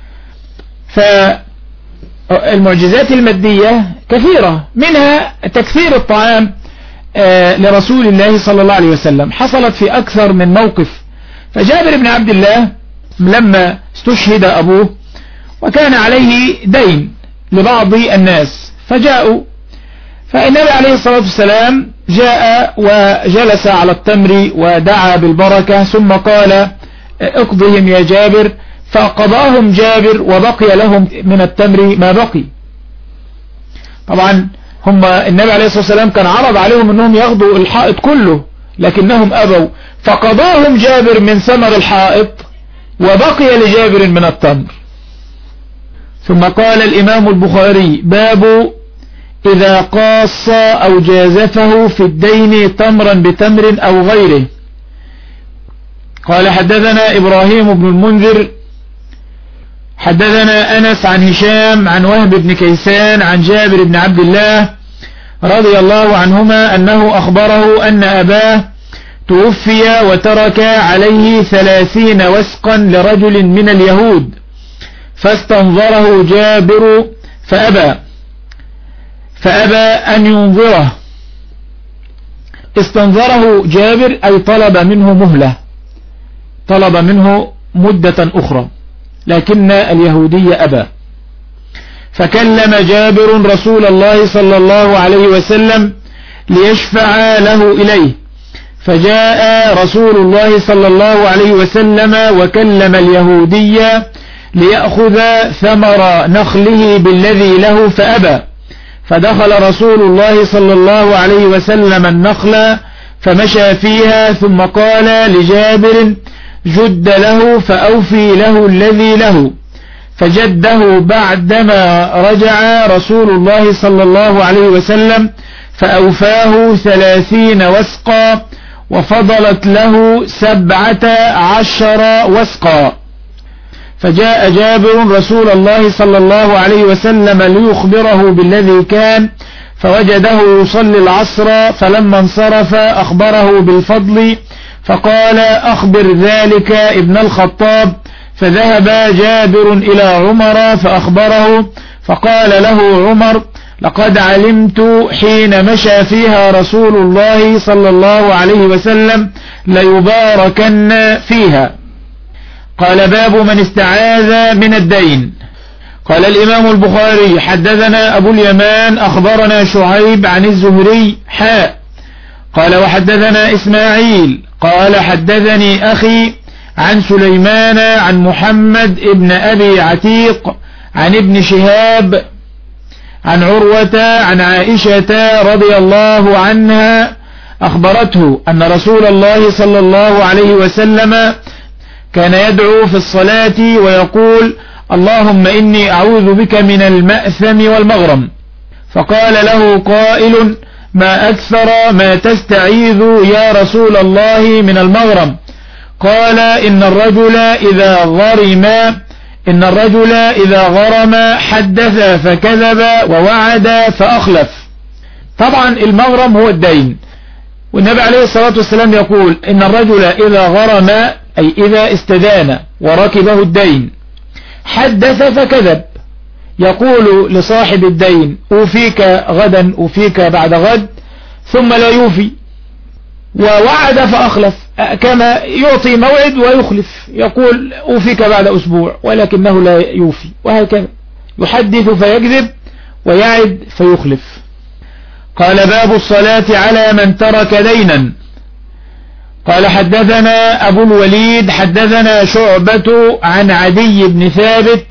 فالمعجزات المادية كثيرة، منها تكثير الطعام لرسول الله صلى الله عليه وسلم، حصلت في أكثر من موقف. فجابر بن عبد الله لما استشهد أبوه وكان عليه دين لبعض الناس فجاءوا، فالنبي عليه الصلاة والسلام جاء وجلس على التمر ودعا بالبركة، ثم قال اقضهم يا جابر، فقضاهم جابر وبقي لهم من التمر ما بقي. طبعا هم النبي عليه الصلاة والسلام كان عرض عليهم انهم ياخذوا الحائط كله لكنهم ابوا، فقضاهم جابر من ثمر الحائط وبقي لجابر من التمر. ثم قال الإمام البخاري: باب إذا قاص أو جازفه في الدين تمرا بتمر أو غيره. قال حدثنا إبراهيم بن المنذر حدثنا أنس عن هشام عن وهب بن كيسان عن جابر بن عبد الله رضي الله عنهما أنه أخبره أن أباه توفي وترك عليه ثلاثين وسقا لرجل من اليهود، فاستنظره جابر فأبى فأبى أن ينظره. استنظره جابر أي طلب منه مهلة، طلب منه مدة أخرى، لكن اليهودي أبى. فكلم جابر رسول الله صلى الله عليه وسلم ليشفع له إليه، فجاء رسول الله صلى الله عليه وسلم وكلم اليهودي ليأخذ ثمر نخله بالذي له فأبى. فدخل رسول الله صلى الله عليه وسلم النخل فمشى فيها، ثم قال لجابر: جد له فأوفي له الذي له. فجده بعدما رجع رسول الله صلى الله عليه وسلم فأوفاه ثلاثين وسقا، وفضلت له سبعة عشر وسقا. فجاء جابر رسول الله صلى الله عليه وسلم ليخبره بالذي كان، فوجده يصلي العصر، فلما انصرف أخبره بالفضل، فقال: أخبر ذلك ابن الخطاب. فذهب جابر إلى عمر فأخبره، فقال له عمر: لقد علمت حين مشى فيها رسول الله صلى الله عليه وسلم ليباركن فيها. قال: باب من استعاذ من الدين. قال الإمام البخاري: حدثنا أبو اليمان أخبرنا شعيب عن الزهري حاء قال: وحدثنا إسماعيل قال: حدثني أخي عن سليمان عن محمد ابن أبي عتيق عن ابن شهاب عن عروة عن عائشة رضي الله عنها أخبرته أن رسول الله صلى الله عليه وسلم كان يدعو في الصلاة ويقول: اللهم إني أعوذ بك من المأثم والمغرم. فقال له قائل: ما أكثر ما تستعيذ يا رسول الله من المغرم؟ قال: إن الرجل إذا غرم إن الرجل إذا غرم حدث فكذب ووعد فأخلف. طبعا المغرم هو الدين، والنبي عليه الصلاة والسلام يقول: إن الرجل إذا غرم أي إذا استدان وركبه الدين حدث فكذب، يقول لصاحب الدين: أوفيك غدا، أوفيك بعد غد، ثم لا يوفي، ووعد فأخلف، كما يعطي موعد ويخلف، يقول أوفيك بعد أسبوع ولكنه لا يوفي، وهكذا يحدث فيكذب ويعد فيخلف. قال: باب الصلاة على من ترك دينا. قال: حدثنا أبو الوليد حدثنا شعبة عن عدي بن ثابت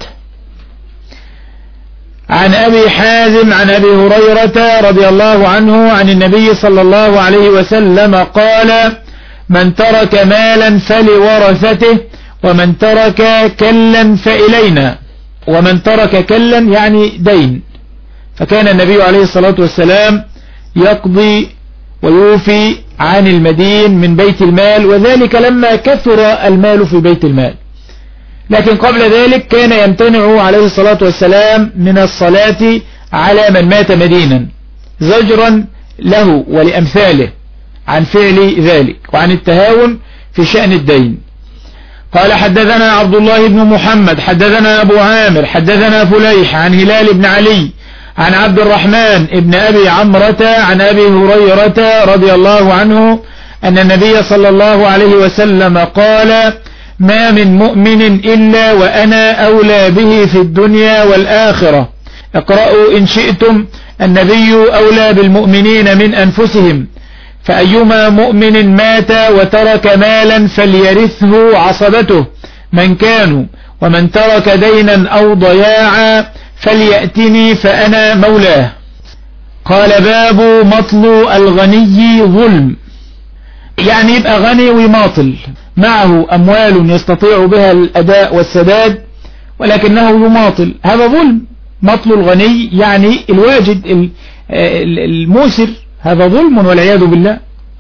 عن أبي حازم عن أبي هريرة رضي الله عنه عن النبي صلى الله عليه وسلم قال: من ترك مالا فلورثته، ومن ترك كلا فإلينا. ومن ترك كلا يعني دين، فكان النبي عليه الصلاة والسلام يقضي ويوفي عن المدين من بيت المال، وذلك لما كثر المال في بيت المال. لكن قبل ذلك كان يمتنع عليه الصلاة والسلام من الصلاة على من مات مدينا، زجرا له ولأمثاله عن فعل ذلك وعن التهاون في شأن الدين. قال: حدثنا عبد الله بن محمد حدثنا أبو عامر حدثنا فليح عن هلال بن علي عن عبد الرحمن بن أبي عمرة عن أبي هريرة رضي الله عنه أن النبي صلى الله عليه وسلم قال: ما من مؤمن إلا وأنا أولى به في الدنيا والآخرة. اقرأوا إن شئتم: النبي أولى بالمؤمنين من أنفسهم، فأيما مؤمن مات وترك مالا فليرثه عصبته من كانوا، ومن ترك دينا أو ضياعا فليأتني فأنا مولاه. قال: باب مطل الغني ظلم، يعني يبقى غني ويماطل، معه أموال يستطيع بها الأداء والسداد ولكنه يماطل، هذا ظلم. مطل الغني يعني الواجد الموسر، هذا ظلم والعياذ بالله.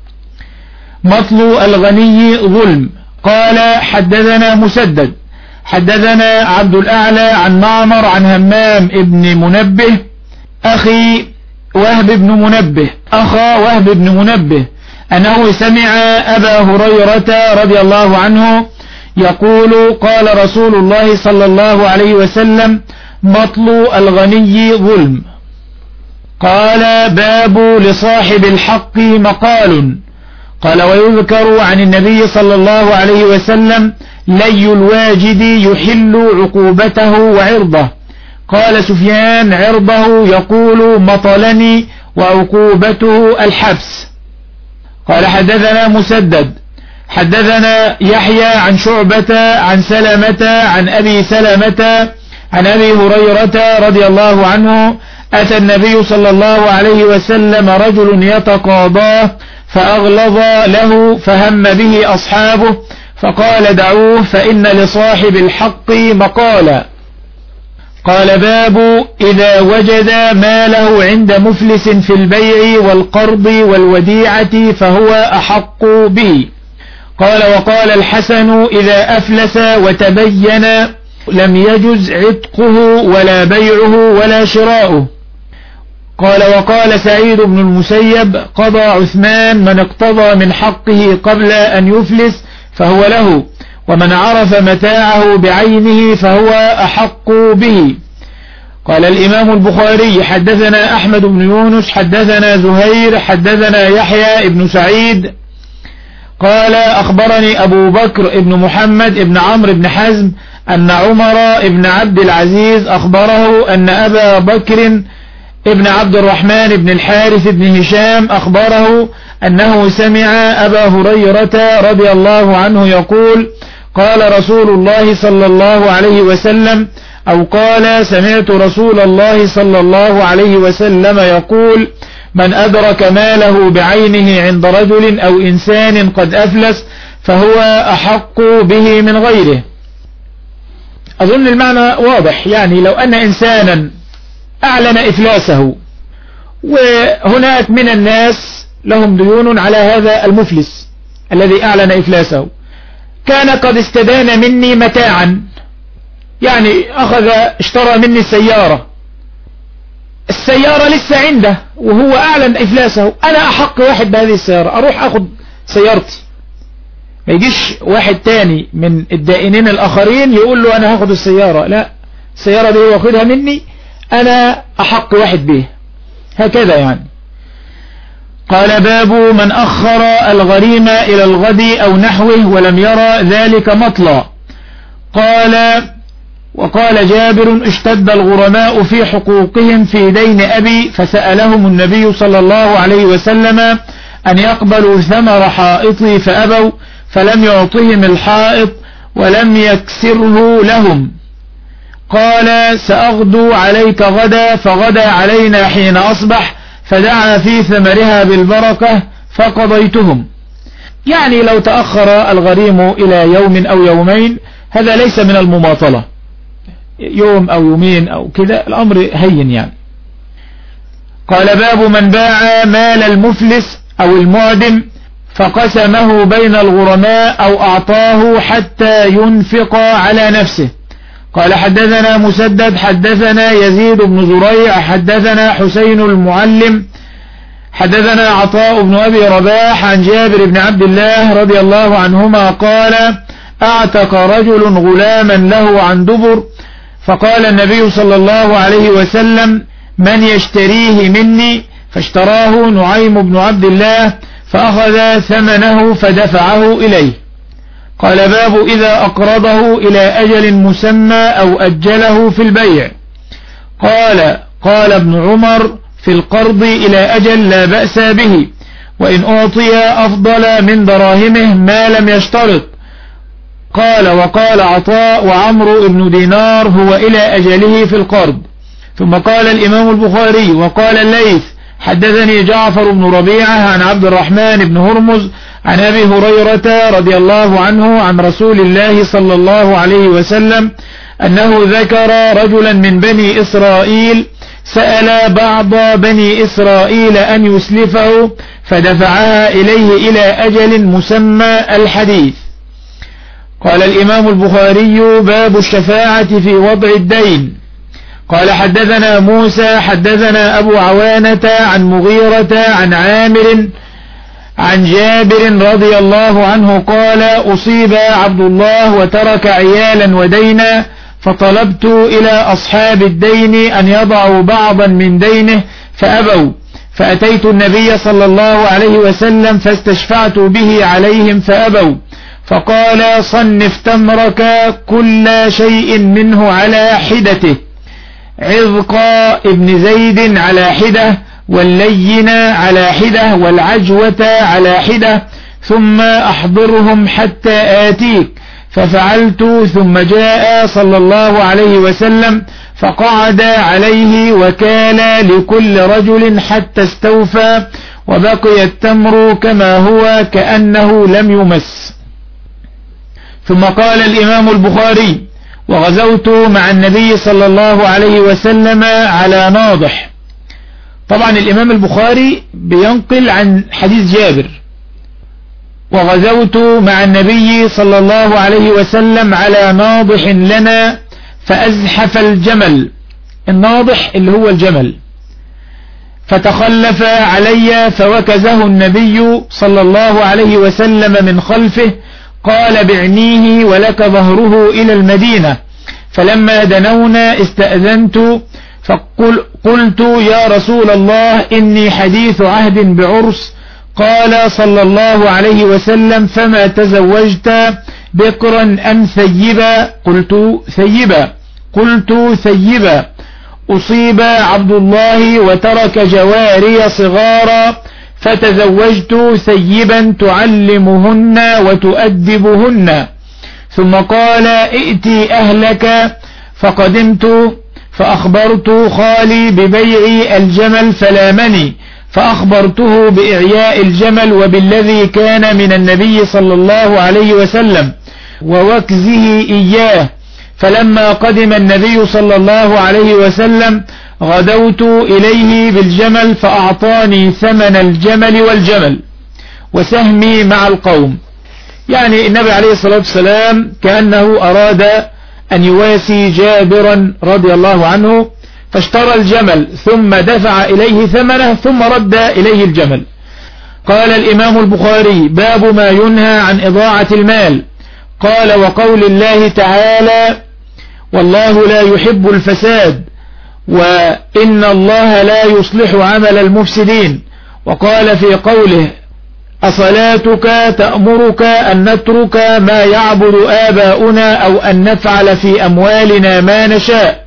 مطل الغني ظلم. قال: حدثنا مسدد حدثنا عبد الأعلى عن معمر عن همام ابن منبه أخي وهب بن منبه أخا وهب بن منبه أنه سمع أبا هريرة رضي الله عنه يقول: قال رسول الله صلى الله عليه وسلم: مطل الغني ظلم. قال: باب لصاحب الحق مقال. قال: ويذكر عن النبي صلى الله عليه وسلم: لي الواجد يحل عقوبته وعرضه. قال سفيان: عرضه يقول مطلني وعقوبته الحبس. قال: حدثنا مسدد حدثنا يحيى عن شعبة عن سلمة عن أبي سلمة عن أبي هريرة رضي الله عنه: أتى النبي صلى الله عليه وسلم رجل يتقاضاه فأغلظ له فهم به أصحابه، فقال: دعوه فإن لصاحب الحق مقالا. قال: باب إذا وجد ماله عند مفلس في البيع والقرض والوديعة فهو أحق به. قال: وقال الحسن: إذا أفلس وتبين لم يجز عتقه ولا بيعه ولا شراؤه. قال: وقال سعيد بن المسيب: قضى عثمان: من اقتضى من حقه قبل أن يفلس فهو له، ومن عرف متاعه بعينه فهو أحق به. قال الإمام البخاري: حدثنا أحمد بن يونس حدثنا زهير حدثنا يحيى بن سعيد قال: أخبرني أبو بكر بن محمد بن عمرو بن حزم أن عمر بن عبد العزيز أخبره أن أبا بكر ابن عبد الرحمن بن الحارث بن هشام أخبره أنه سمع أبا هريرة رضي الله عنه يقول: قال رسول الله صلى الله عليه وسلم، أو قال: سمعت رسول الله صلى الله عليه وسلم يقول: من أدرك ماله بعينه عند رجل أو إنسان قد أفلس فهو أحق به من غيره. أظن المعنى واضح، يعني لو أن إنسانا أعلن إفلاسه وهناك من الناس لهم ديون على هذا المفلس الذي أعلن إفلاسه. كان قد استدان مني متاعا، يعني أخذ اشترى مني سيارة، السيارة لسه عنده وهو أعلن إفلاسه، أنا أحق واحد بهذه السيارة، أروح أخذ سيارتي، ما يجيش واحد تاني من الدائنين الآخرين يقول له أنا هاخد السيارة، لا، السيارة دي هو أخذها مني، أنا أحق واحد به، هكذا يعني. قال باب من أخر الغريم إلى الغد أو نحوه ولم يرى ذلك مطلع. قال وقال جابر اشتد الغرماء في حقوقهم في دين أبي فسألهم النبي صلى الله عليه وسلم أن يقبلوا ثمر حائطي فأبوا، فلم يعطهم الحائط ولم يكسره لهم. قال سأغدو عليك غدا، فغدا علينا حين أصبح، فدعا في ثمرها بالبركة فقضيتهم. يعني لو تأخر الغريم إلى يوم أو يومين هذا ليس من المماطلة، يوم أو يومين أو كذا الأمر هين يعني. قال باب من باع مال المفلس أو المعدم فقسمه بين الغرماء أو أعطاه حتى ينفق على نفسه. قال حدثنا مسدد حدثنا يزيد بن زريع حدثنا حسين المعلم حدثنا عطاء بن أبي رباح عن جابر بن عبد الله رضي الله عنهما قال أعتق رجل غلاما له عن دبر، فقال النبي صلى الله عليه وسلم من يشتريه مني؟ فاشتراه نعيم بن عبد الله فأخذ ثمنه فدفعه إليه. قال باب إذا أقرضه إلى أجل مسمى أو أجله في البيع. قال قال ابن عمر في القرض إلى أجل لا بأس به، وإن أعطي أفضل من دراهمه ما لم يشترط. قال وقال عطاء وعمرو بن دينار هو إلى أجله في القرض. ثم قال الإمام البخاري وقال الليث حدثني جعفر بن ربيعة عن عبد الرحمن بن هرمز عن أبي هريرة رضي الله عنه عن رسول الله صلى الله عليه وسلم أنه ذكر رجلا من بني إسرائيل سأل بعض بني إسرائيل أن يسلفه فدفعها إليه إلى أجل مسمى الحديث. قال الإمام البخاري باب الشفاعة في وضع الدين. قال حدثنا موسى حدثنا أبو عوانة عن مغيرة عن عامر عن جابر رضي الله عنه قال أصيب عبد الله وترك عيالا ودينا، فطلبت إلى أصحاب الدين أن يضعوا بعضا من دينه فأبوا، فأتيت النبي صلى الله عليه وسلم فاستشفعت به عليهم فأبوا، فقال صنف تمرك كل شيء منه على حدته، عذق ابن زيد على حدة، واللين على حدة، والعجوة على حدة، ثم أحضرهم حتى آتيك. ففعلت، ثم جاء صلى الله عليه وسلم فقعد عليه وكال لكل رجل حتى استوفى، وبقي التمر كما هو كأنه لم يمس. ثم قال الإمام البخاري وغزوت مع النبي صلى الله عليه وسلم على ناضح. طبعا الإمام البخاري بينقل عن حديث جابر، وغزوت مع النبي صلى الله عليه وسلم على ناضح لنا فأزحف الجمل، الناضح اللي هو الجمل، فتخلف علي فوكزه النبي صلى الله عليه وسلم من خلفه، قال بعنيه ولك ظهره إلى المدينة. فلما دنونا استأذنت فقلت يا رسول الله إني حديث عهد بعرس. قال صلى الله عليه وسلم فما تزوجت بكرا أم ثيبا؟ قلت ثيبا. قلت ثيبا. أصيب عبد الله وترك جواري صغارا فتزوجت ثيبا تعلمهن وتؤدبهن. ثم قال ائتي أهلك. فقدمت فأخبرت خالي ببيع الجمل فلامني، فأخبرته بإعياء الجمل وبالذي كان من النبي صلى الله عليه وسلم ووكزه إياه، فلما قدم النبي صلى الله عليه وسلم غدوت إليه بالجمل فأعطاني ثمن الجمل والجمل وسهمي مع القوم. يعني النبي عليه الصلاة والسلام كأنه أراد أن يواسي جابرا رضي الله عنه، فاشترى الجمل ثم دفع إليه ثمنه ثم رد إليه الجمل. قال الإمام البخاري: باب ما ينهى عن إضاعة المال. قال: وقول الله تعالى: والله لا يحب الفساد وإن الله لا يصلح عمل المفسدين. وقال في قوله: أصلاتك تأمرك أن نترك ما يعبد آباؤنا أو أن نفعل في أموالنا ما نشاء.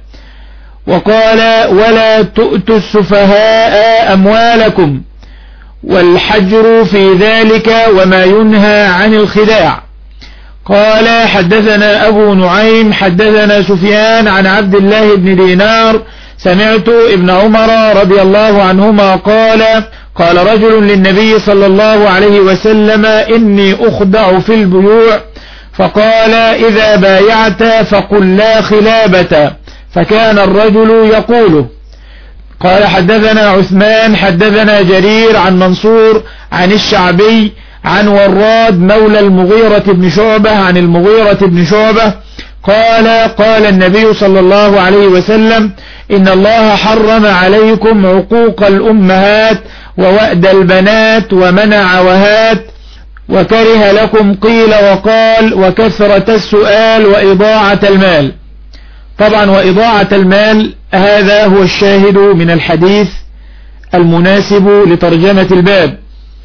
وقال: ولا تؤتوا السفهاء أموالكم، والحجر في ذلك وما ينهى عن الخداع. قال: حدثنا أبو نعيم حدثنا سفيان عن عبد الله بن دينار سمعت ابن عمر رضي الله عنهما قال: قال رجل للنبي صلى الله عليه وسلم: إني أخدع في البيوع. فقال: إذا بايعت فقل لا خلابة. فكان الرجل يقوله. قال: حدثنا عثمان حدثنا جرير عن منصور عن الشعبي عن وراد مولى المغيرة بن شعبة عن المغيرة بن شعبة قال: قال النبي صلى الله عليه وسلم: إن الله حرم عليكم عقوق الأمهات ووأد البنات ومنع وهات، وكره لكم قيل وقال وكثرة السؤال وإضاعة المال. طبعا وإضاعة المال هذا هو الشاهد من الحديث المناسب لترجمة الباب.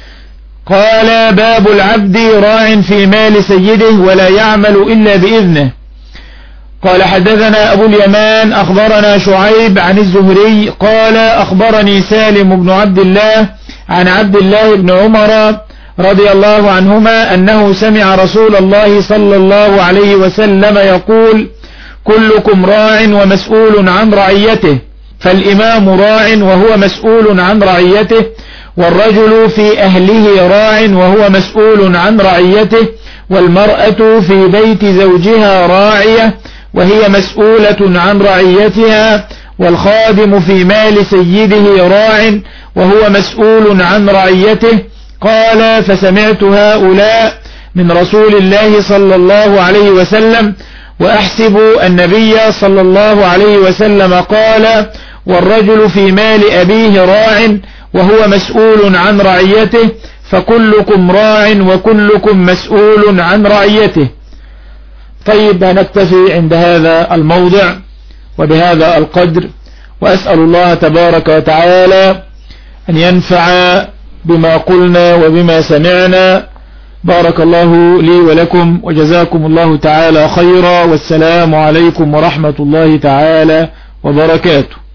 قال: باب العبد راع في مال سيده ولا يعمل إلا بإذنه. قال: حدثنا أبو اليمان أخبرنا شعيب عن الزهري قال: أخبرني سالم بن عبد الله عن عبد الله بن عمر رضي الله عنهما أنه سمع رسول الله صلى الله عليه وسلم يقول: كلكم راع ومسؤول عن رعيته، فالإمام راع وهو مسؤول عن رعيته، والرجل في أهله راع وهو مسؤول عن رعيته، والمرأة في بيت زوجها راعية وهي مسؤولة عن رعيتها، والخادم في مال سيده راع وهو مسؤول عن رعيته. قال: فسمعت هؤلاء من رسول الله صلى الله عليه وسلم، وأحسب النبي صلى الله عليه وسلم قال: والرجل في مال أبيه راع وهو مسؤول عن رعيته، فكلكم راع وكلكم مسؤول عن رعيته. طيب، نكتفي عند هذا الموضع وبهذا القدر، وأسأل الله تبارك وتعالى أن ينفع بما قلنا وبما سمعنا. بارك الله لي ولكم وجزاكم الله تعالى خيرا، والسلام عليكم ورحمة الله تعالى وبركاته.